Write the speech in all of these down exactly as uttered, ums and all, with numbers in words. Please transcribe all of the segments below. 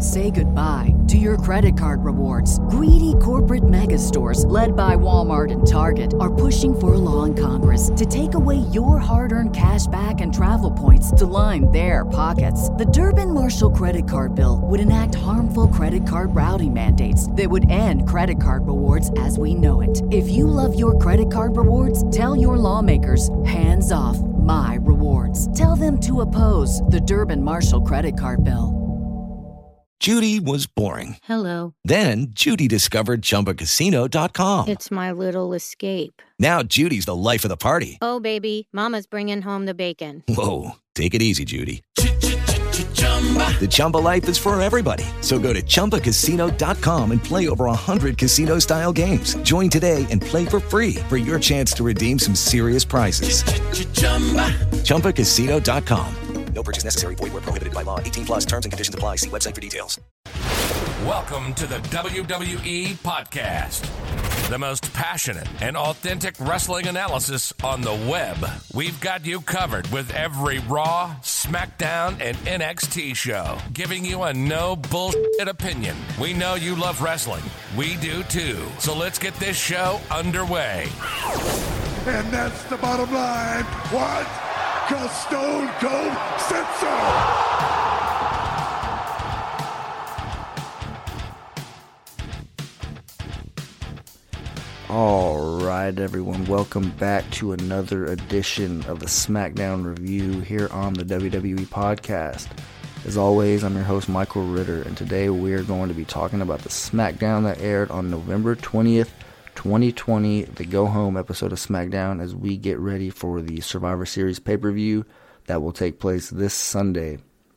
Say goodbye to your credit card rewards. Greedy corporate mega stores, led by Walmart and Target, are pushing for a law in Congress to take away your hard-earned cash back and travel points to line their pockets. The Durbin-Marshall credit card bill would enact harmful credit card routing mandates that would end credit card rewards as we know it. If you love your credit card rewards, tell your lawmakers, hands off my rewards. Tell them to oppose the Durbin-Marshall credit card bill. Judy was boring. Hello. Then Judy discovered Chumba Casino dot com. It's my little escape. Now Judy's the life of the party. Oh, baby, mama's bringing home the bacon. Whoa, take it easy, Judy. The Chumba life is for everybody. So go to Chumba Casino dot com and play over one hundred casino-style games. Join today and play for free for your chance to redeem some serious prizes. Chumba Casino dot com. No purchase necessary. Void where prohibited by law. eighteen plus terms and conditions apply. See website for details. Welcome to the W W E Podcast, the most passionate and authentic wrestling analysis on the web. We've got you covered with every Raw, SmackDown, and N X T show, giving you a no bullshit opinion. We know you love wrestling. We do too. So let's get this show underway. And that's the bottom line. What? Because Stone Cold said so. All right, everyone. Welcome back to another edition of the SmackDown Review here on the W W E Podcast. As always, I'm your host, Michael Ritter, and today we're going to be talking about the SmackDown that aired on November twentieth, twenty twenty, the go-home episode of SmackDown, as we get ready for the Survivor Series pay-per-view that will take place this Sunday.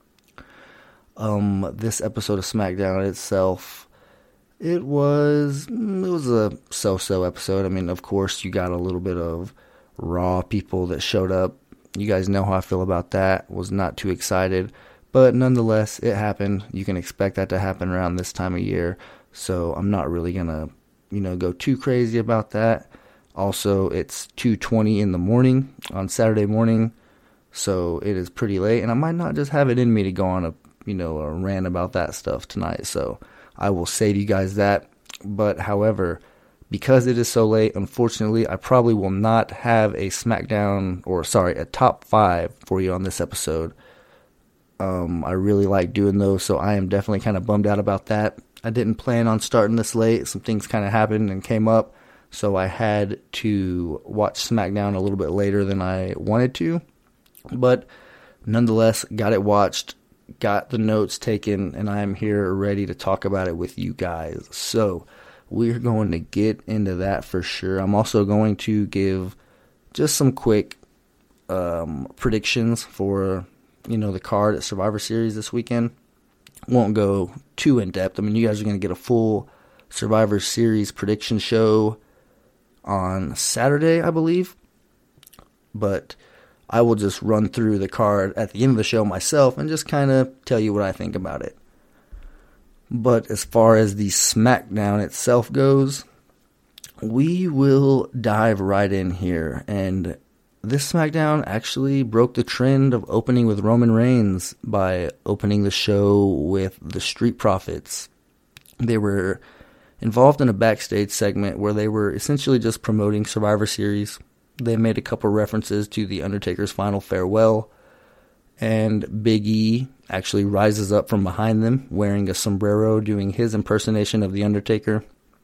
Um, this episode of SmackDown itself, it was, it was a so-so episode. I mean, of course, you got a little bit of Raw people that showed up. You guys know how I feel about that. Was not too excited, but nonetheless, it happened. You can expect that to happen around this time of year, so I'm not really going to you know, go too crazy about that. Also, it's two twenty in the morning on Saturday morning, so it is pretty late, and I might not just have it in me to go on a, you know, a rant about that stuff tonight, so I will say to you guys that. But, however, because it is so late, unfortunately, I probably will not have a SmackDown, or sorry, a top five for you on this episode. Um, I really like doing those, so I am definitely kind of bummed out about that. I didn't plan on starting this late. Some things kind of happened and came up, so I had to watch SmackDown a little bit later than I wanted to. But nonetheless, got it watched, got the notes taken, and I am here ready to talk about it with you guys. So we're going to get into that for sure. I'm also going to give just some quick um, predictions for, you know, the card at Survivor Series this weekend. Won't go too in-depth. I mean, you guys are going to get a full Survivor Series prediction show on Saturday, I believe. But I will just run through the card at the end of the show myself and just kind of tell you what I think about it. But as far as the SmackDown itself goes, we will dive right in here. And this SmackDown actually broke the trend of opening with Roman Reigns by opening the show with the Street Profits. They were involved in a backstage segment where they were essentially just promoting Survivor Series. They made a couple references to The Undertaker's final farewell, and Big E actually rises up from behind them wearing a sombrero, doing his impersonation of The Undertaker.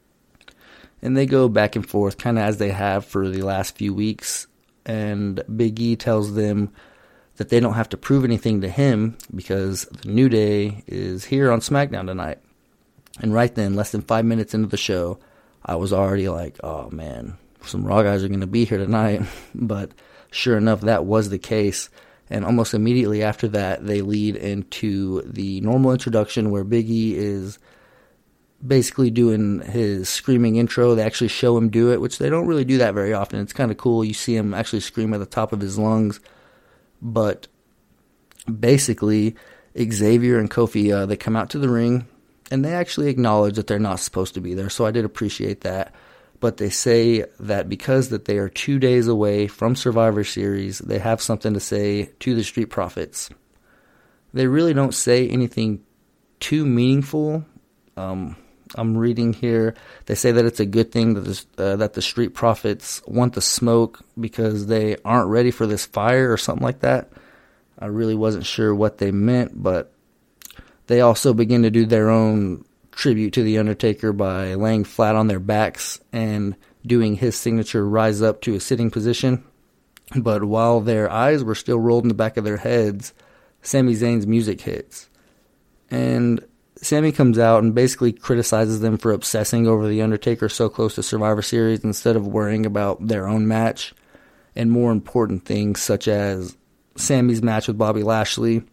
And they go back and forth kind of as they have for the last few weeks. And Big E tells them that they don't have to prove anything to him because the New Day is here on SmackDown tonight. And right then, less than five minutes into the show, I was already like, oh man, some Raw guys are going to be here tonight. But sure enough, that was the case. And almost immediately after that, they lead into the normal introduction where Big E is basically doing his screaming intro. They actually show him do it, which they don't really do that very often. It's kind of cool. You see him actually scream at the top of his lungs. But basically, Xavier and Kofi, uh, they come out to the ring, and they actually acknowledge that they're not supposed to be there, so I did appreciate that. But they say that because that they are two days away from Survivor Series, they have something to say to the Street Profits. They really don't say anything too meaningful. Um, I'm reading here. They say that it's a good thing that the, uh, that the Street Profits want the smoke because they aren't ready for this fire or something like that. I really wasn't sure what they meant, but they also begin to do their own tribute to The Undertaker by laying flat on their backs and doing his signature rise up to a sitting position. But while their eyes were still rolled in the back of their heads, Sami Zayn's music hits. And Sami comes out and basically criticizes them for obsessing over The Undertaker so close to Survivor Series instead of worrying about their own match and more important things such as Sami's match with Bobby Lashley.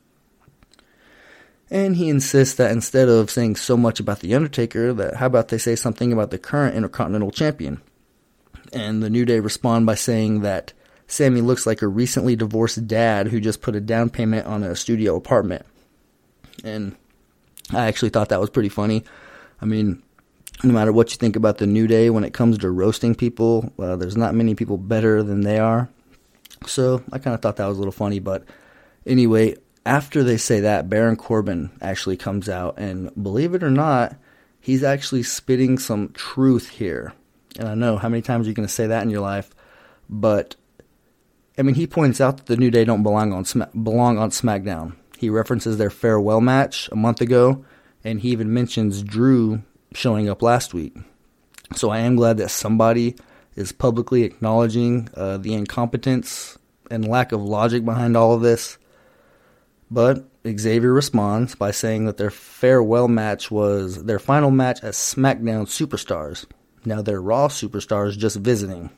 And he insists that instead of saying so much about The Undertaker, that how about they say something about the current Intercontinental Champion? And the New Day respond by saying that Sami looks like a recently divorced dad who just put a down payment on a studio apartment. And I actually thought that was pretty funny. I mean, no matter what you think about the New Day when it comes to roasting people, uh, there's not many people better than they are. So I kind of thought that was a little funny. But anyway, after they say that, Baron Corbin actually comes out. And believe it or not, he's actually spitting some truth here. And I know how many times you're going to say that in your life. But I mean, he points out that the New Day don't belong on Sma- belong on SmackDown. He references their farewell match a month ago, and he even mentions Drew showing up last week. So I am glad that somebody is publicly acknowledging uh, the incompetence and lack of logic behind all of this. But Xavier responds by saying that their farewell match was their final match as SmackDown Superstars. Now they're Raw Superstars just visiting.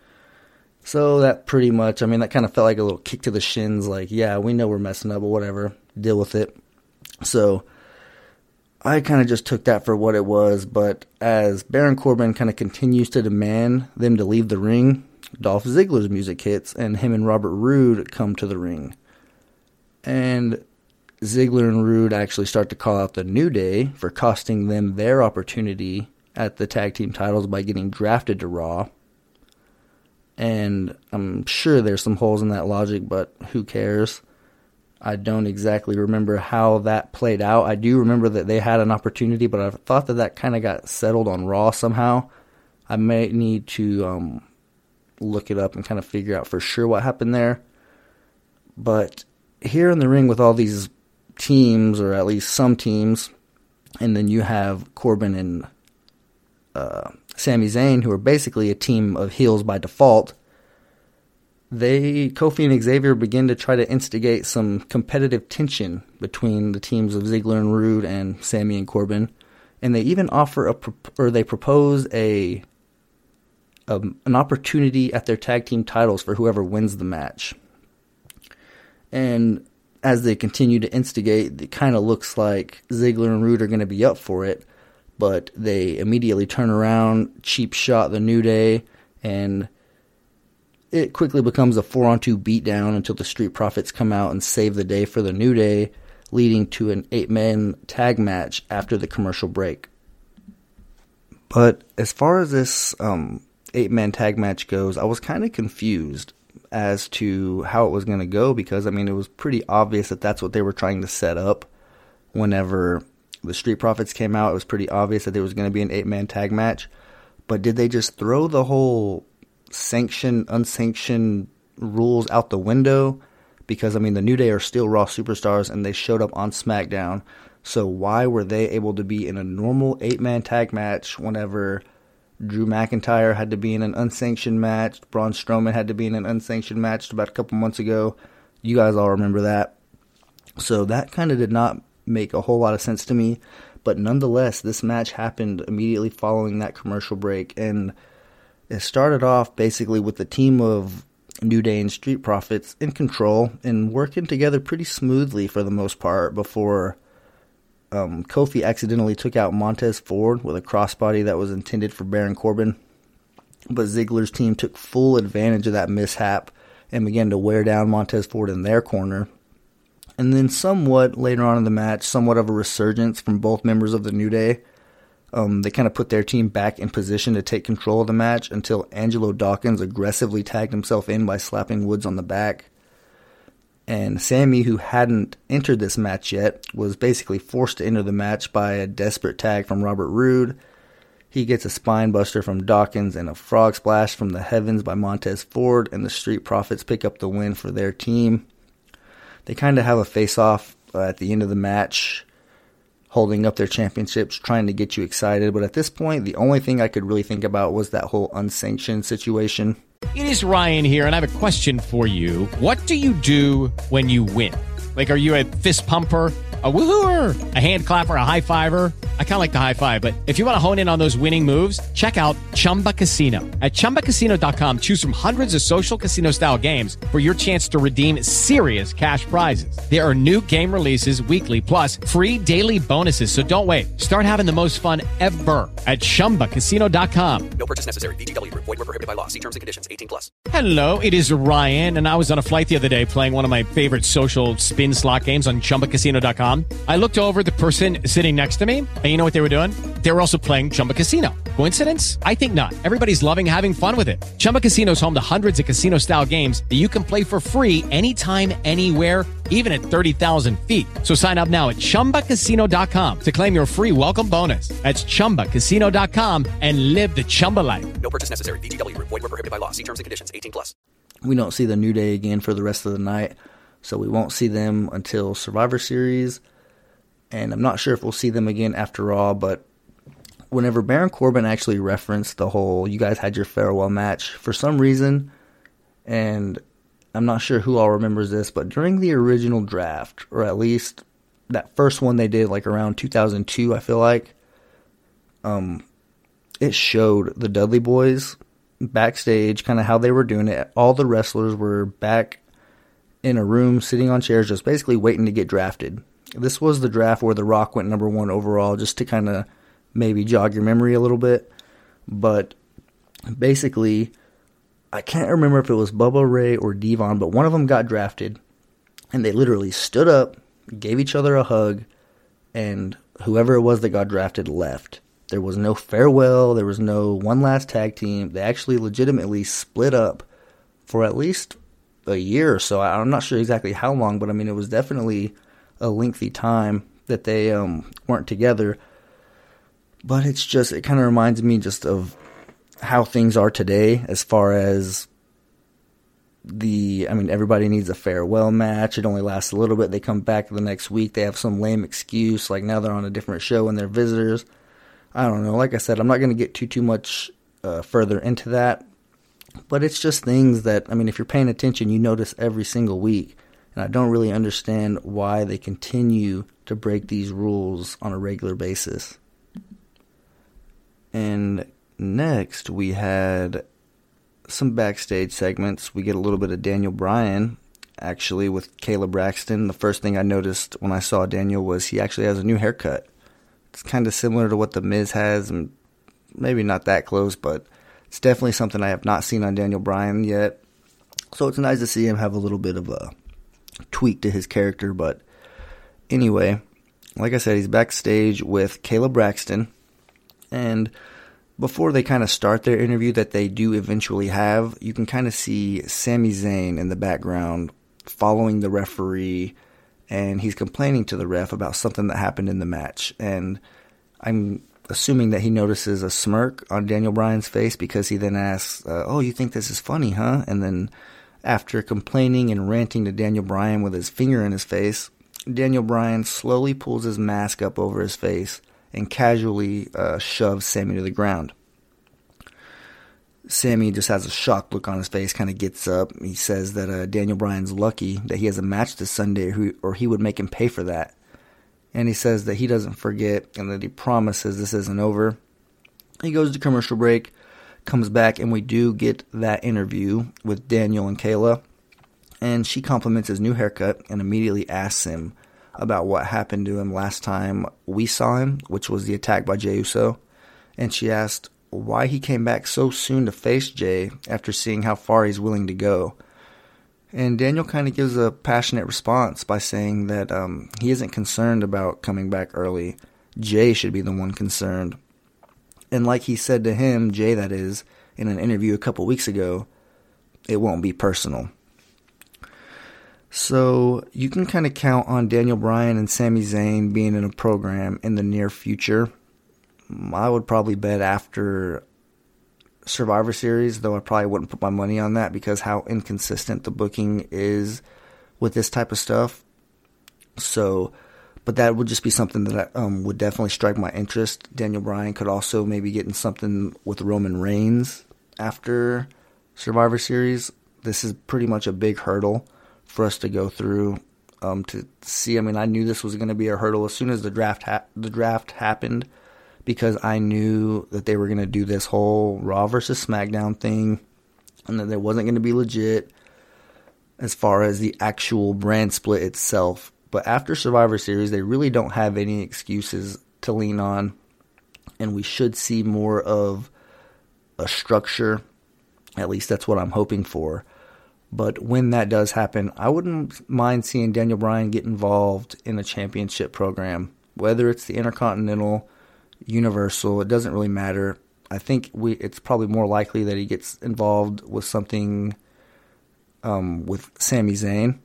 So that pretty much, I mean, that kind of felt like a little kick to the shins, like, yeah, we know we're messing up, but whatever, deal with it. So I kind of just took that for what it was, but as Baron Corbin kind of continues to demand them to leave the ring, Dolph Ziggler's music hits, and him and Robert Roode come to the ring. And Ziggler and Roode actually start to call out the New Day for costing them their opportunity at the tag team titles by getting drafted to Raw. And I'm sure there's some holes in that logic, but who cares? I don't exactly remember how that played out. I do remember that they had an opportunity, but I thought that that kind of got settled on Raw somehow. I may need to um, look it up and kind of figure out for sure what happened there. But here in the ring with all these teams, or at least some teams, and then you have Corbin and uh, Sami Zayn, who are basically a team of heels by default, they, Kofi and Xavier, begin to try to instigate some competitive tension between the teams of Ziggler and Roode and Sami and Corbin, and they even offer a, or they propose a, a an opportunity at their tag team titles for whoever wins the match. And as they continue to instigate, it kind of looks like Ziggler and Roode are going to be up for it, but they immediately turn around, cheap shot the New Day, and it quickly becomes a four on two beatdown until the Street Profits come out and save the day for the New Day, leading to an eight-man tag match after the commercial break. But as far as this um, eight-man tag match goes, I was kind of confused as to how it was going to go, because, I mean, it was pretty obvious that that's what they were trying to set up. Whenever the Street Profits came out, it was pretty obvious that there was going to be an eight-man tag match. But did they just throw the whole sanctioned, unsanctioned rules out the window? Because, I mean, the New Day are still Raw Superstars, and they showed up on SmackDown. So why were they able to be in a normal eight-man tag match whenever Drew McIntyre had to be in an unsanctioned match, Braun Strowman had to be in an unsanctioned match about a couple months ago? You guys all remember that. So that kind of did not make a whole lot of sense to me. But nonetheless, this match happened immediately following that commercial break. And it started off basically with the team of New Day and Street Profits in control and working together pretty smoothly for the most part before Um, Kofi accidentally took out Montez Ford with a crossbody that was intended for Baron Corbin. But Ziggler's team took full advantage of that mishap and began to wear down Montez Ford in their corner. And then somewhat later on in the match, somewhat of a resurgence from both members of the New Day. Um, they kind of put their team back in position to take control of the match until Angelo Dawkins aggressively tagged himself in by slapping Woods on the back. And Sammy, who hadn't entered this match yet, was basically forced to enter the match by a desperate tag from Robert Roode. He gets a spine buster from Dawkins and a frog splash from the heavens by Montez Ford, and the Street Profits pick up the win for their team. They kind of have a face-off uh, at the end of the match, holding up their championships, trying to get you excited. But at this point, the only thing I could really think about was that whole unsanctioned situation. It is Ryan here, and I have a question for you. What do you do when you win? Like, are you a fist pumper, a woohooer, a hand clapper, a high fiver? I kind of like the high five, but if you want to hone in on those winning moves, check out Chumba Casino. At chumba casino dot com, choose from hundreds of social casino-style games for your chance to redeem serious cash prizes. There are new game releases weekly, plus free daily bonuses, so don't wait. Start having the most fun ever at chumba casino dot com. No purchase necessary. V G W. Void where prohibited by law. See terms and conditions. eighteen plus. Hello, it is Ryan, and I was on a flight the other day playing one of my favorite social spin slot games on chumba casino dot com. I looked over at the person sitting next to me, and you know what they were doing? They were also playing Chumba Casino. Coincidence? I think not. Everybody's loving having fun with it. Chumba Casino is home to hundreds of casino-style games that you can play for free anytime, anywhere, even at thirty thousand feet. So sign up now at chumba casino dot com to claim your free welcome bonus. That's chumba casino dot com and live the Chumba life. No purchase necessary. V G W. Void where prohibited by law. See terms and conditions. eighteen plus. We don't see the New Day again for the rest of the night, so we won't see them until Survivor Series. And I'm not sure if we'll see them again after all, but whenever Baron Corbin actually referenced the whole, you guys had your farewell match, for some reason, and I'm not sure who all remembers this, but during the original draft, or at least that first one they did like around two thousand two, I feel like, um, it showed the Dudley Boys backstage, kind of how they were doing it. All the wrestlers were back in a room, sitting on chairs, just basically waiting to get drafted. This was the draft where The Rock went number one overall, just to kind of maybe jog your memory a little bit. But basically, I can't remember if it was Bubba Ray or Devon, but one of them got drafted, and they literally stood up, gave each other a hug, and whoever it was that got drafted left. There was no farewell. There was no one last tag team. They actually legitimately split up for at least a year or so. I'm not sure exactly how long, but I mean, it was definitely a lengthy time that they um, weren't together. But it's just, it kind of reminds me just of how things are today as far as the, I mean, everybody needs a farewell match. It only lasts a little bit. They come back the next week. They have some lame excuse, like now they're on a different show and they're visitors. I don't know. Like I said, I'm not going to get too, too much uh, further into that. But it's just things that, I mean, if you're paying attention, you notice every single week. And I don't really understand why they continue to break these rules on a regular basis. And next, we had some backstage segments. We get a little bit of Daniel Bryan, actually, with Kayla Braxton. The first thing I noticed when I saw Daniel was he actually has a new haircut. It's kind of similar to what The Miz has, and maybe not that close, but it's definitely something I have not seen on Daniel Bryan yet. So it's nice to see him have a little bit of a tweak to his character. But anyway, like I said, he's backstage with Kayla Braxton. And before they kind of start their interview that they do eventually have, you can kind of see Sami Zayn in the background following the referee, and he's complaining to the ref about something that happened in the match. And I'm assuming that he notices a smirk on Daniel Bryan's face because he then asks, uh, oh, you think this is funny, huh? And then after complaining and ranting to Daniel Bryan with his finger in his face, Daniel Bryan slowly pulls his mask up over his face and casually uh, shoves Sami to the ground. Sami just has a shocked look on his face, kind of gets up. He says that uh, Daniel Bryan's lucky that he has a match this Sunday, or, or he would make him pay for that. And he says that he doesn't forget and that he promises this isn't over. He goes to commercial break, comes back, and we do get that interview with Daniel and Kayla. And she compliments his new haircut and immediately asks him about what happened to him last time we saw him, which was the attack by Jey Uso. And she asked why he came back so soon to face Jey after seeing how far he's willing to go. And Daniel kind of gives a passionate response by saying that um, he isn't concerned about coming back early. Jey should be the one concerned. And like he said to him, Jey that is, in an interview a couple weeks ago, it won't be personal. So you can kind of count on Daniel Bryan and Sami Zayn being in a program in the near future. I would probably bet after Survivor Series, though I probably wouldn't put my money on that because how inconsistent the booking is with this type of stuff. So, but that would just be something that um, would definitely strike my interest. Daniel Bryan could also maybe get in something with Roman Reigns after Survivor Series. This is pretty much a big hurdle for us to go through um, to see. I mean, I knew this was going to be a hurdle as soon as the draft ha- the draft happened, because I knew that they were going to do this whole Raw versus SmackDown thing, and that it wasn't going to be legit as far as the actual brand split itself. But after Survivor Series, they really don't have any excuses to lean on, and we should see more of a structure. At least that's what I'm hoping for. But when that does happen, I wouldn't mind seeing Daniel Bryan get involved in a championship program, whether it's the Intercontinental, Universal, it doesn't really matter. I think we it's probably more likely that he gets involved with something um, with Sami Zayn.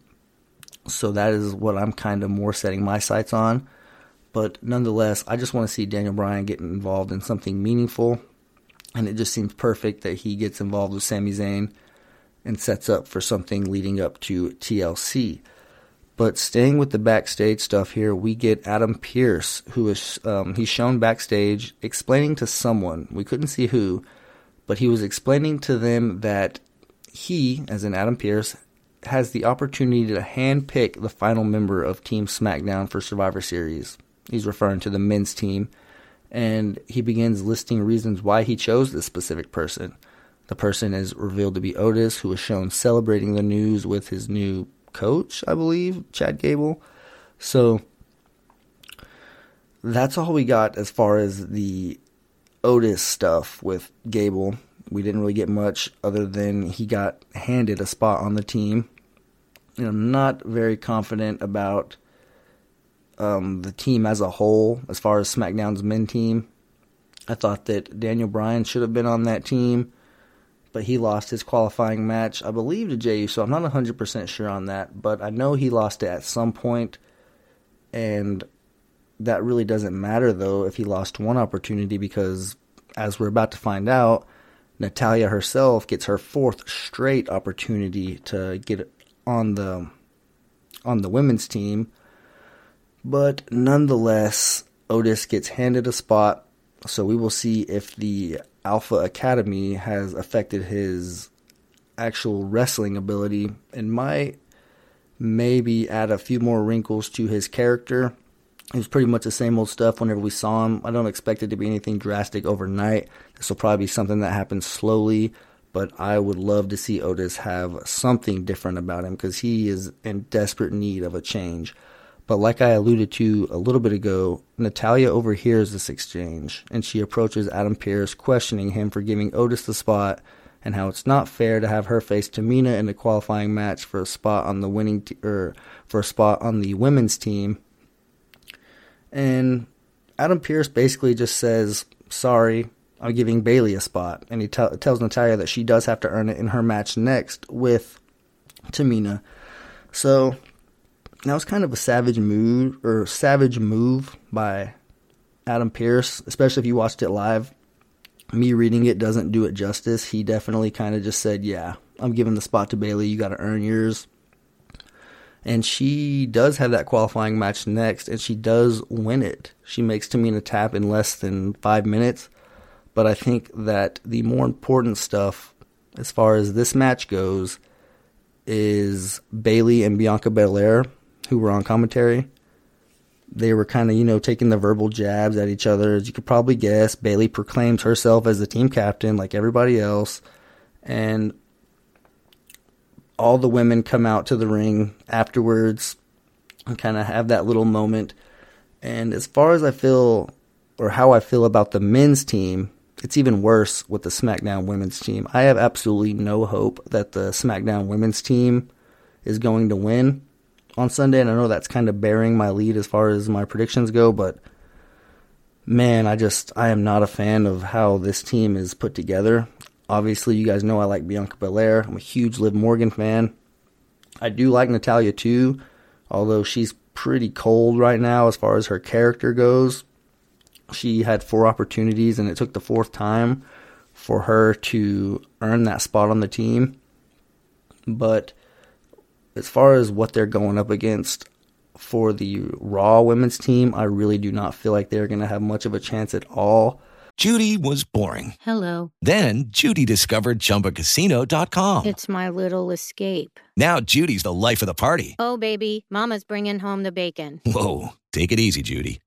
So that is what I'm kind of more setting my sights on. But nonetheless, I just want to see Daniel Bryan get involved in something meaningful. And it just seems perfect that he gets involved with Sami Zayn and sets up for something leading up to T L C. But staying with the backstage stuff here, we get Adam Pearce, who is um, he's shown backstage explaining to someone, we couldn't see who, but he was explaining to them that he, as in Adam Pearce, has the opportunity to handpick the final member of Team SmackDown for Survivor Series. He's referring to the men's team, and he begins listing reasons why he chose this specific person. The person is revealed to be Otis, who was shown celebrating the news with his new coach, I believe, Chad Gable. So that's all we got as far as the Otis stuff with Gable. We didn't really get much other than he got handed a spot on the team. You know, I'm not very confident about um, the team as a whole as far as SmackDown's men team. I thought that Daniel Bryan should have been on that team, but he lost his qualifying match, I believe, to Jey Uso. I'm not one hundred percent sure on that, but I know he lost it at some point, and that really doesn't matter, though, if he lost one opportunity, because, as we're about to find out, Natalya herself gets her fourth straight opportunity to get on the on the women's team. But nonetheless, Otis gets handed a spot, so we will see if the Alpha Academy has affected his actual wrestling ability and might maybe add a few more wrinkles to his character. It was pretty much the same old stuff whenever we saw him. I don't expect it to be anything drastic overnight. This will probably be something that happens slowly, but I would love to see Otis have something different about him because he is in desperate need of a change. But like I alluded to a little bit ago, Natalya overhears this exchange, and she approaches Adam Pearce, questioning him for giving Otis the spot and how it's not fair to have her face Tamina in the qualifying match for a spot on the winning te- or for a spot on the women's team. And Adam Pearce basically just says, "Sorry, I'm giving Bayley a spot," and he t- tells Natalya that she does have to earn it in her match next with Tamina. So that was kind of a savage move, or savage move by Adam Pearce, especially if you watched it live. Me reading it doesn't do it justice. He definitely kind of just said, yeah, I'm giving the spot to Bayley. You got to earn yours. And she does have that qualifying match next, and she does win it. She makes Tamina tap in less than five minutes. But I think that the more important stuff, as far as this match goes, is Bayley and Bianca Belair, who were on commentary. They were kind of, you know, taking the verbal jabs at each other. As you could probably guess, Bayley proclaims herself as the team captain like everybody else. And all the women come out to the ring afterwards and kind of have that little moment. And as far as I feel, or how I feel about the men's team, it's even worse with the SmackDown women's team. I have absolutely no hope that the SmackDown women's team is going to win on Sunday, and I know that's kind of bearing my lead as far as my predictions go, but man, I just, I am not a fan of how this team is put together. Obviously, you guys know I like Bianca Belair. I'm a huge Liv Morgan fan, I do like Natalya too, although she's pretty cold right now as far as her character goes. She had four opportunities, and it took the fourth time for her to earn that spot on the team. But as far as what they're going up against for the Raw women's team, I really do not feel like they're going to have much of a chance at all. Judy was boring. Hello. Then Judy discovered Chumba Casino dot com. It's my little escape. Now Judy's the life of the party. Oh, baby, mama's bringing home the bacon. Whoa, take it easy, Judy.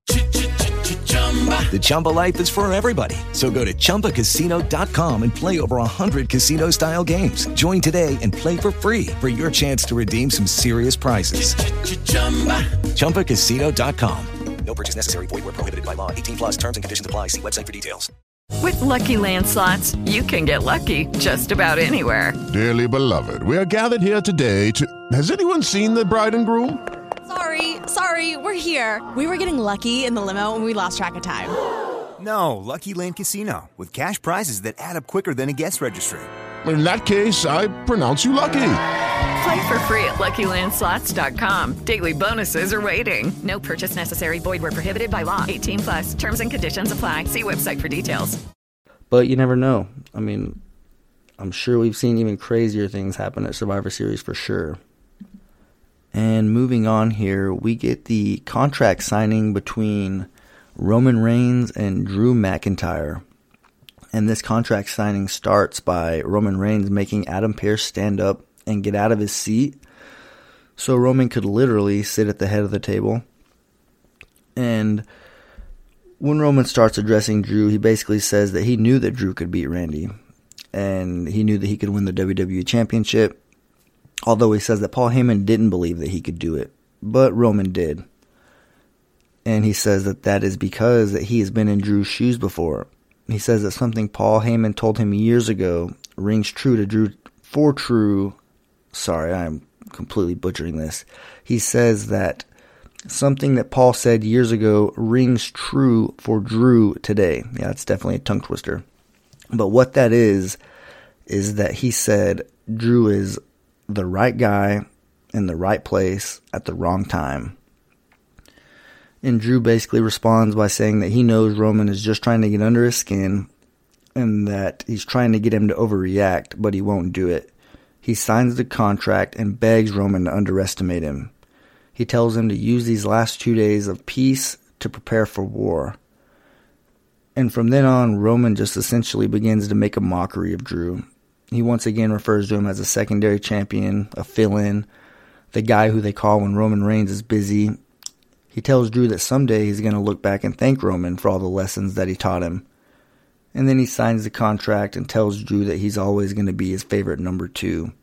The Chumba life is for everybody. So go to Chumba Casino dot com and play over one hundred casino-style games. Join today and play for free for your chance to redeem some serious prizes. Chumba Casino dot com. No purchase necessary. Void where prohibited by law. eighteen plus terms and conditions apply. See website for details. With Lucky Land Slots, you can get lucky just about anywhere. Dearly beloved, we are gathered here today to... Has anyone seen the bride and groom? Sorry, sorry, we're here. We were getting lucky in the limo and we lost track of time. No, Lucky Land Casino, with cash prizes that add up quicker than a guest registry. In that case, I pronounce you lucky. Play for free at Lucky Land Slots dot com. Daily bonuses are waiting. No purchase necessary. Void where prohibited by law. eighteen plus. Terms and conditions apply. See website for details. But you never know. I mean, I'm sure we've seen even crazier things happen at Survivor Series for sure. And moving on here, we get the contract signing between Roman Reigns and Drew McIntyre. And this contract signing starts by Roman Reigns making Adam Pearce stand up and get out of his seat so Roman could literally sit at the head of the table. And when Roman starts addressing Drew, he basically says that he knew that Drew could beat Randy, and he knew that he could win the W W E Championship, although he says that Paul Heyman didn't believe that he could do it, but Roman did. And he says that that is because that he has been in Drew's shoes before. He says that something Paul Heyman told him years ago rings true to Drew, for true, sorry, I'm completely butchering this. He says that something that Paul said years ago rings true for Drew today. Yeah, it's definitely a tongue twister. But what that is, is that he said Drew is the right guy in the right place at the wrong time. And Drew basically responds by saying that he knows Roman is just trying to get under his skin and that he's trying to get him to overreact, but he won't do it. He signs the contract and begs Roman to underestimate him. He tells him to use these last two days of peace to prepare for war. And from then on, Roman just essentially begins to make a mockery of Drew. He once again refers to him as a secondary champion, a fill-in, the guy who they call when Roman Reigns is busy. He tells Drew that someday he's going to look back and thank Roman for all the lessons that he taught him. And then he signs the contract and tells Drew that he's always going to be his favorite number two.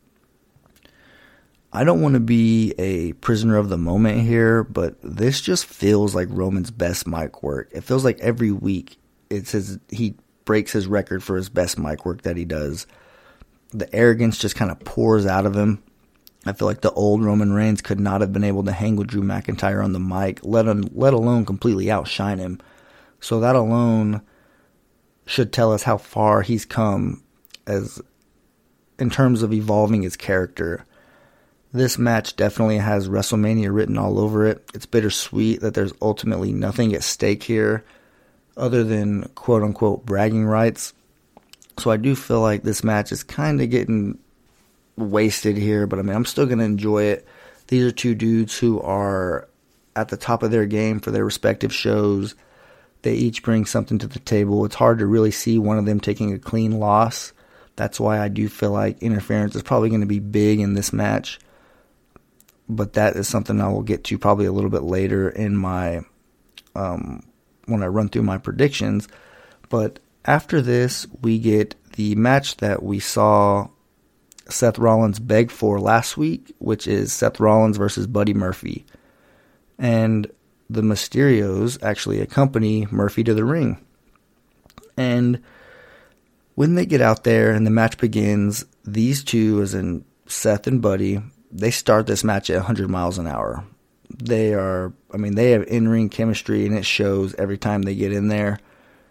I don't want to be a prisoner of the moment here, but this just feels like Roman's best mic work. It feels like every week it's his, he breaks his record for his best mic work that he does. The arrogance just kind of pours out of him. I feel like the old Roman Reigns could not have been able to hang with Drew McIntyre on the mic, let, un, let alone completely outshine him. So that alone should tell us how far he's come as in terms of evolving his character. This match definitely has WrestleMania written all over it. It's bittersweet that there's ultimately nothing at stake here other than quote-unquote bragging rights. So I do feel like this match is kind of getting wasted here, but I mean, I'm still going to enjoy it. These are two dudes who are at the top of their game for their respective shows. They each bring something to the table. It's hard to really see one of them taking a clean loss. That's why I do feel like interference is probably going to be big in this match. But that is something I will get to probably a little bit later in my, um, when I run through my predictions. But after this, we get the match that we saw Seth Rollins beg for last week, which is Seth Rollins versus Buddy Murphy. And the Mysterios actually accompany Murphy to the ring. And when they get out there and the match begins, these two, as in Seth and Buddy, they start this match at one hundred miles an hour. They are, I mean, they have in-ring chemistry, and it shows every time they get in there.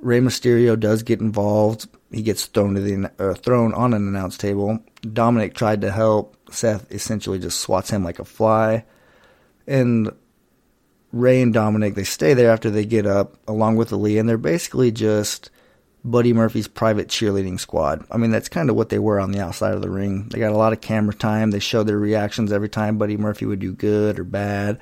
Rey Mysterio does get involved. He gets thrown to the uh, thrown on an announce table. Dominic tried to help. Seth essentially just swats him like a fly. And Rey and Dominic, they stay there after they get up, along with Aaliyah, and they're basically just Buddy Murphy's private cheerleading squad. I mean, that's kind of what they were on the outside of the ring. They got a lot of camera time. They show their reactions every time Buddy Murphy would do good or bad.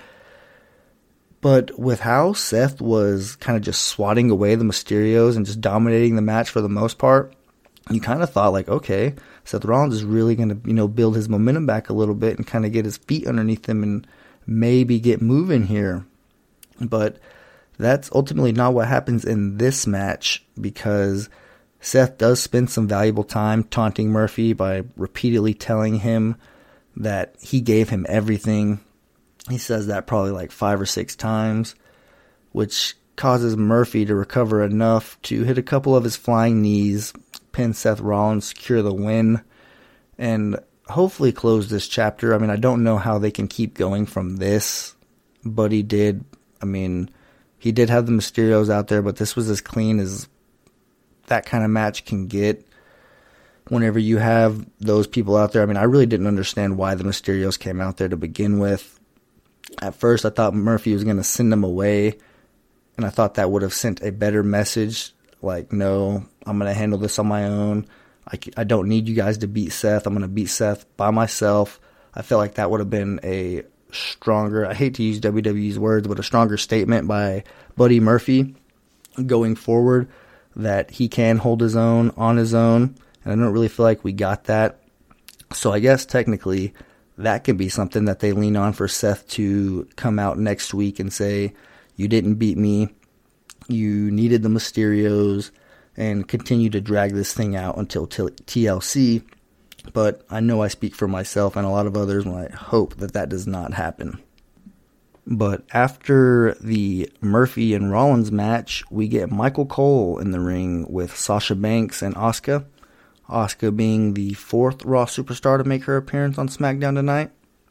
But with how Seth was kind of just swatting away the Mysterios and just dominating the match for the most part, you kind of thought like, okay, Seth Rollins is really going to, you know, build his momentum back a little bit and kind of get his feet underneath him and maybe get moving here. But that's ultimately not what happens in this match, because Seth does spend some valuable time taunting Murphy by repeatedly telling him that he gave him everything. He says that probably like five or six times, which causes Murphy to recover enough to hit a couple of his flying knees, pin Seth Rollins, secure the win, and hopefully close this chapter. I mean, I don't know how they can keep going from this, but he did. I mean, he did have the Mysterios out there, but this was as clean as that kind of match can get. Whenever you have those people out there, I mean, I really didn't understand why the Mysterios came out there to begin with. At first, I thought Murphy was going to send them away, and I thought that would have sent a better message, like, no, I'm going to handle this on my own. I, I don't need you guys to beat Seth. I'm going to beat Seth by myself. I felt like that would have been a stronger, I hate to use W W E's words, but a stronger statement by Buddy Murphy going forward that he can hold his own on his own, and I don't really feel like we got that. So I guess technically that could be something that they lean on for Seth to come out next week and say, you didn't beat me, you needed the Mysterios, and continue to drag this thing out until T L C. But I know I speak for myself and a lot of others when I hope that that does not happen. But after the Murphy and Rollins match, we get Michael Cole in the ring with Sasha Banks and Asuka. Asuka being the fourth Raw superstar to make her appearance on SmackDown tonight.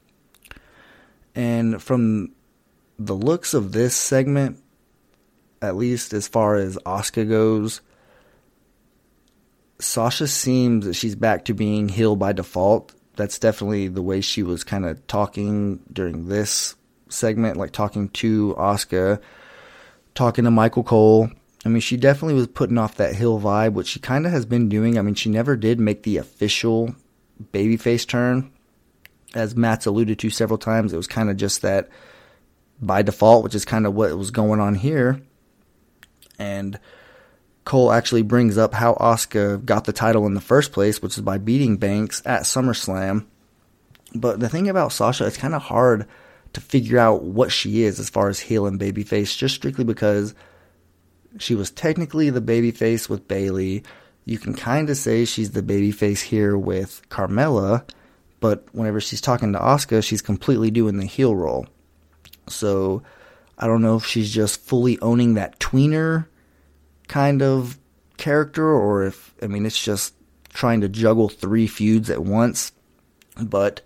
And from the looks of this segment, at least as far as Asuka goes, Sasha seems that she's back to being heel by default. That's definitely the way she was kind of talking during this segment, like talking to Asuka, talking to Michael Cole. I mean, she definitely was putting off that heel vibe, which she kind of has been doing. I mean, she never did make the official babyface turn. As Matt's alluded to several times, it was kind of just that by default, which is kind of what was going on here. And Cole actually brings up how Asuka got the title in the first place, which is by beating Banks at SummerSlam. But the thing about Sasha, it's kind of hard to figure out what she is as far as heel and babyface, just strictly because she was technically the babyface with Bayley. You can kind of say she's the babyface here with Carmella, but whenever she's talking to Asuka, she's completely doing the heel role. So I don't know if she's just fully owning that tweener kind of character, or if, I mean, it's just trying to juggle three feuds at once. But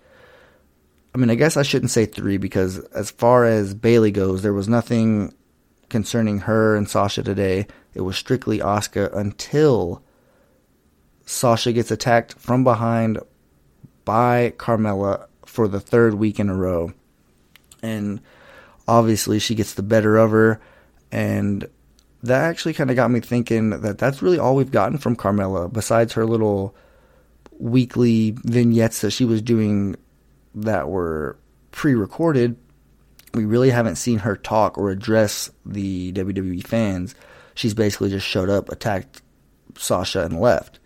I mean, I guess I shouldn't say three, because as far as Bayley goes, there was nothing concerning her and Sasha today. It was strictly Asuka until Sasha gets attacked from behind by Carmella for the third week in a row. And obviously she gets the better of her, and that actually kind of got me thinking that that's really all we've gotten from Carmella, besides her little weekly vignettes that she was doing that were pre-recorded. We really haven't seen her talk or address the W W E fans. She's basically just showed up, attacked Sasha, and left.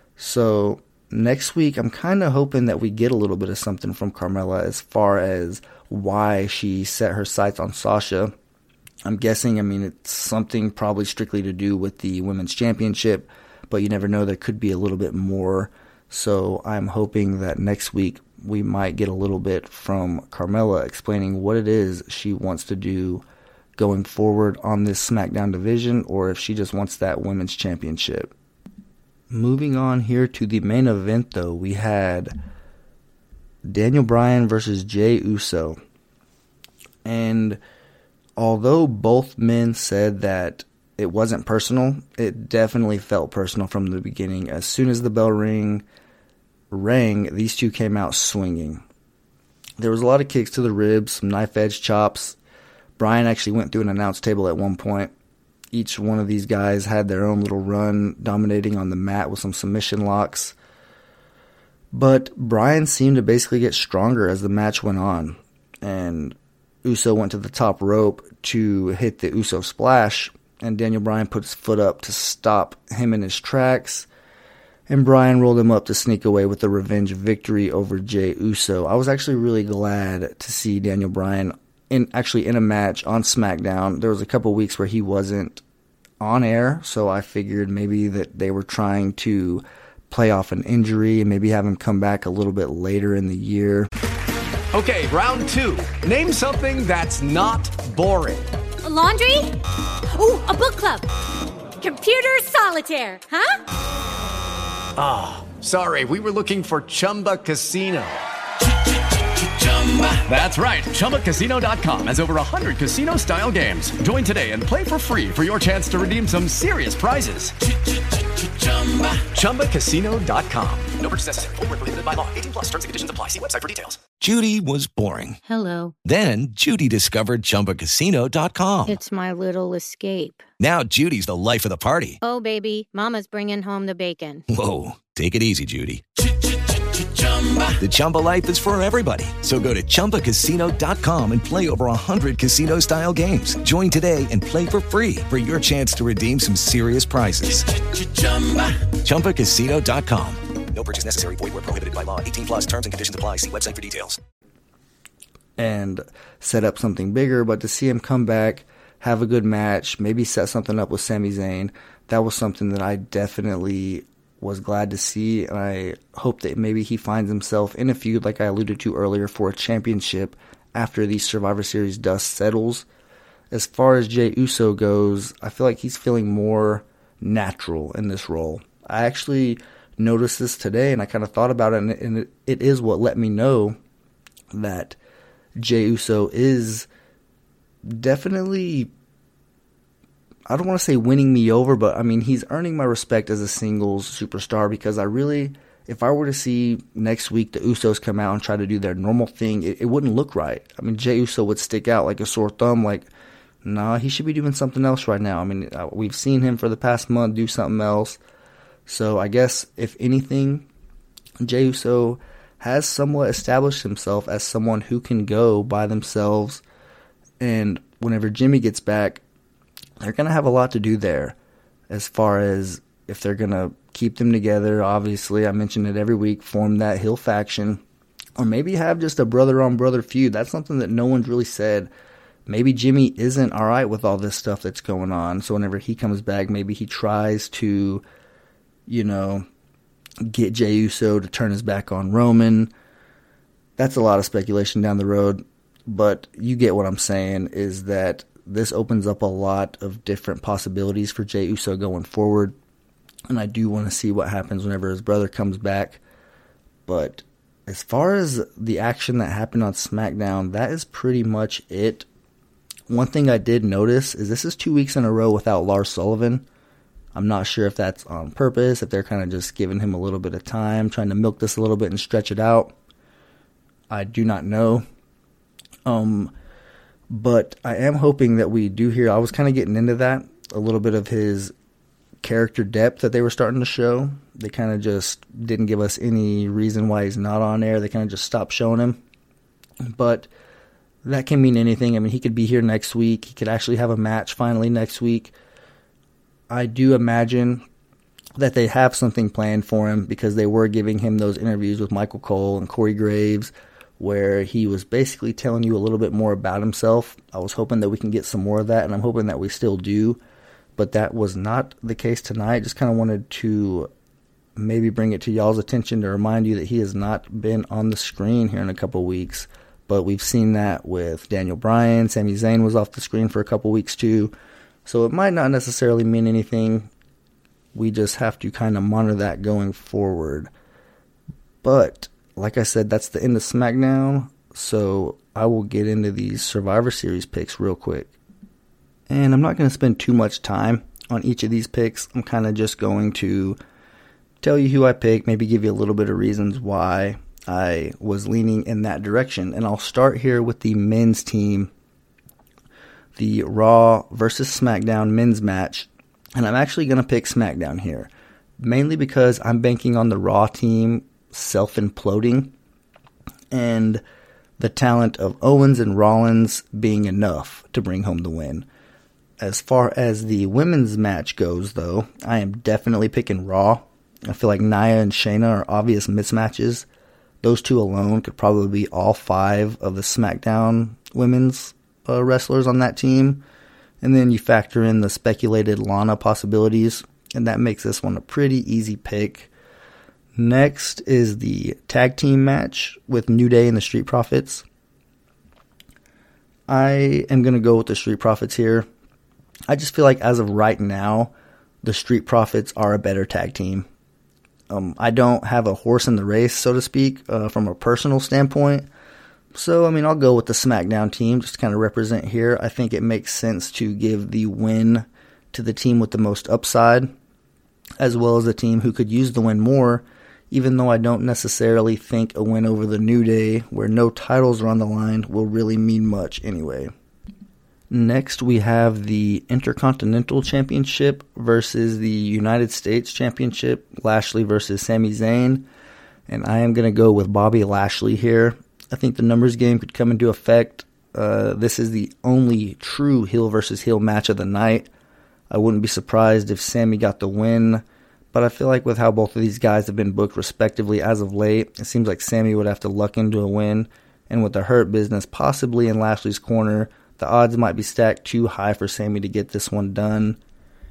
So next week, I'm kind of hoping that we get a little bit of something from Carmella as far as why she set her sights on Sasha. I'm guessing, I mean, it's something probably strictly to do with the Women's Championship, but you never know, there could be a little bit more. So I'm hoping that next week we might get a little bit from Carmella explaining what it is she wants to do going forward on this SmackDown division, or if she just wants that Women's Championship. Moving on here to the main event, though, we had Daniel Bryan versus Jey Uso. And although both men said that it wasn't personal. It definitely felt personal from the beginning. As soon as the bell ring rang, these two came out swinging. There was a lot of kicks to the ribs, some knife-edge chops. Bryan actually went through an announce table at one point. Each one of these guys had their own little run, dominating on the mat with some submission locks. But Bryan seemed to basically get stronger as the match went on. And Uso went to the top rope to hit the Uso splash, and Daniel Bryan put his foot up to stop him in his tracks, and Bryan rolled him up to sneak away with the revenge victory over Jey Uso. I was actually really glad to see Daniel Bryan in actually in a match on SmackDown. There was a couple weeks where he wasn't on air, so I figured maybe that they were trying to play off an injury and maybe have him come back a little bit later in the year. Okay, round two. Name something that's not boring. A laundry? Ooh, a book club. Computer solitaire, huh? Ah, oh, sorry, we were looking for Chumba Casino. That's right, Chumba Casino dot com has over one hundred casino-style games. Join today and play for free for your chance to redeem some serious prizes. Chumba Casino dot com. No purchase necessary. Void where prohibited by law. eighteen plus terms and conditions apply. See website for details. Judy was boring. Hello. Then Judy discovered Chumba Casino dot com. It's my little escape. Now Judy's the life of the party. Oh, baby, mama's bringing home the bacon. Whoa, take it easy, Judy. The Chumba life is for everybody. So go to Chumba Casino dot com and play over one hundred casino-style games. Join today and play for free for your chance to redeem some serious prizes. Chumba Casino dot com. No purchase necessary. Void where prohibited by law. eighteen plus terms and conditions apply. See website for details. And set up something bigger, but to see him come back, have a good match, maybe set something up with Sami Zayn, that was something that I definitely was glad to see, and I hope that maybe he finds himself in a feud, like I alluded to earlier, for a championship after the Survivor Series dust settles. As far as Jey Uso goes, I feel like he's feeling more natural in this role. I actually noticed this today, and I kind of thought about it, and it, it is what let me know that Jey Uso is definitely, I don't want to say winning me over, but I mean, he's earning my respect as a singles superstar, because I really, if I were to see next week the Usos come out and try to do their normal thing, it, it wouldn't look right. I mean, Jey Uso would stick out like a sore thumb, like, nah, he should be doing something else right now. I mean, we've seen him for the past month do something else. So I guess, if anything, Jey Uso has somewhat established himself as someone who can go by themselves, and whenever Jimmy gets back, they're going to have a lot to do there as far as if they're going to keep them together. Obviously, I mention it every week, form that heel faction, or maybe have just a brother-on-brother feud. That's something that no one's really said. Maybe Jimmy isn't all right with all this stuff that's going on, so whenever he comes back, maybe he tries to, you know, get Jey Uso to turn his back on Roman. That's a lot of speculation down the road, but you get what I'm saying, is that this opens up a lot of different possibilities for Jey Uso going forward, and I do want to see what happens whenever his brother comes back. But as far as the action that happened on SmackDown, that is pretty much it. One thing I did notice is this is two weeks in a row without Lars Sullivan. I'm not sure if that's on purpose, if they're kind of just giving him a little bit of time, trying to milk this a little bit and stretch it out. I do not know. Um... But I am hoping that we do hear, I was kind of getting into that, a little bit of his character depth that they were starting to show. They kind of just didn't give us any reason why he's not on air. They kind of just stopped showing him. But that can mean anything. I mean, he could be here next week. He could actually have a match finally next week. I do imagine that they have something planned for him, because they were giving him those interviews with Michael Cole and Corey Graves, where he was basically telling you a little bit more about himself. I was hoping that we can get some more of that, and I'm hoping that we still do. But that was not the case tonight. Just kind of wanted to maybe bring it to y'all's attention to remind you that he has not been on the screen here in a couple weeks. But we've seen that with Daniel Bryan. Sami Zayn was off the screen for a couple weeks too. So it might not necessarily mean anything. We just have to kind of monitor that going forward. But like I said, that's the end of SmackDown, so I will get into these Survivor Series picks real quick. And I'm not going to spend too much time on each of these picks. I'm kind of just going to tell you who I picked, maybe give you a little bit of reasons why I was leaning in that direction. And I'll start here with the men's team, the Raw versus SmackDown men's match. And I'm actually going to pick SmackDown here, mainly because I'm banking on the Raw team self-imploding and the talent of Owens and Rollins being enough to bring home the win. As far as the women's match goes, though, I am definitely picking Raw. I feel like Nia and Shayna are obvious mismatches. Those two alone could probably be all five of the SmackDown women's uh, wrestlers on that team. And then you factor in the speculated Lana possibilities, and that makes this one a pretty easy pick. Next is the tag team match with New Day and the Street Profits. I am going to go with the Street Profits here. I just feel like as of right now, the Street Profits are a better tag team. Um, I don't have a horse in the race, so to speak, uh, from a personal standpoint. So, I mean, I'll go with the SmackDown team just to kind of represent here. I think it makes sense to give the win to the team with the most upside, as well as the team who could use the win more, even though I don't necessarily think a win over the New Day, where no titles are on the line, will really mean much anyway. Next, we have the Intercontinental Championship versus the United States Championship, Lashley versus Sami Zayn. And I am going to go with Bobby Lashley here. I think the numbers game could come into effect. Uh, this is the only true heel versus heel match of the night. I wouldn't be surprised if Sami got the win, but I feel like with how both of these guys have been booked respectively as of late, it seems like Sami would have to luck into a win. And with the Hurt Business possibly in Lashley's corner, the odds might be stacked too high for Sami to get this one done.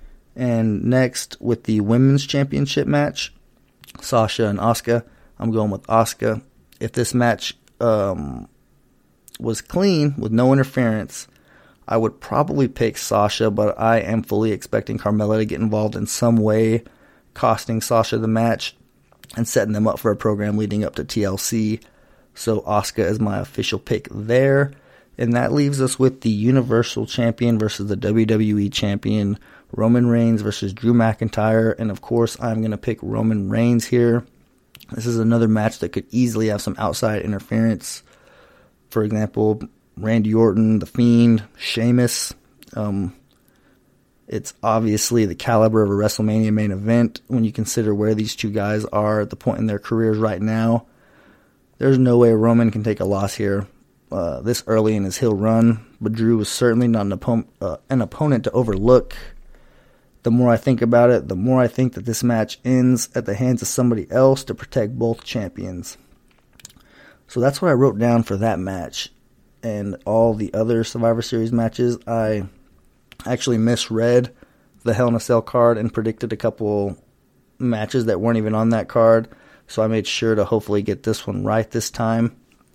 And next, with the Women's Championship match, Sasha and Asuka, I'm going with Asuka. If this match um, was clean with no interference, I would probably pick Sasha, but I am fully expecting Carmella to get involved in some way, costing Sasha the match and setting them up for a program leading up to T L C. So Asuka is my official pick there. And that leaves us with the Universal Champion versus the W W E Champion, Roman Reigns versus Drew McIntyre. And of course, I'm going to pick Roman Reigns here. This is another match that could easily have some outside interference. For example, Randy Orton, The Fiend, Sheamus. Um, it's obviously the caliber of a WrestleMania main event when you consider where these two guys are at the point in their careers right now. There's no way Roman can take a loss here. Uh, this early in his heel run, but Drew was certainly not an, oppo- uh, an opponent to overlook. The more I think about it, the more I think that this match ends at the hands of somebody else to protect both champions. So that's what I wrote down for that match. And all the other Survivor Series matches, I actually misread the Hell in a Cell card and predicted a couple matches that weren't even on that card. So I made sure to hopefully get this one right this time.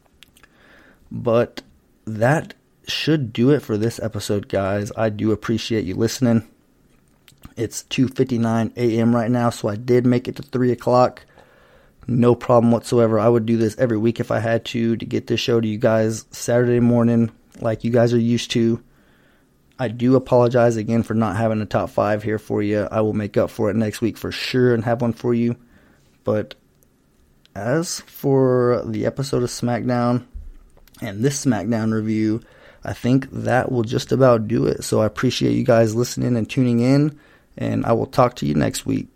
But that should do it for this episode, guys. I do appreciate you listening. It's two fifty-nine a.m. right now, so I did make it to three o'clock. No problem whatsoever. I would do this every week if I had to, to get this show to you guys Saturday morning like you guys are used to. I do apologize again for not having a top five here for you. I will make up for it next week for sure and have one for you. But as for the episode of SmackDown and this SmackDown review, I think that will just about do it. So I appreciate you guys listening and tuning in, and I will talk to you next week.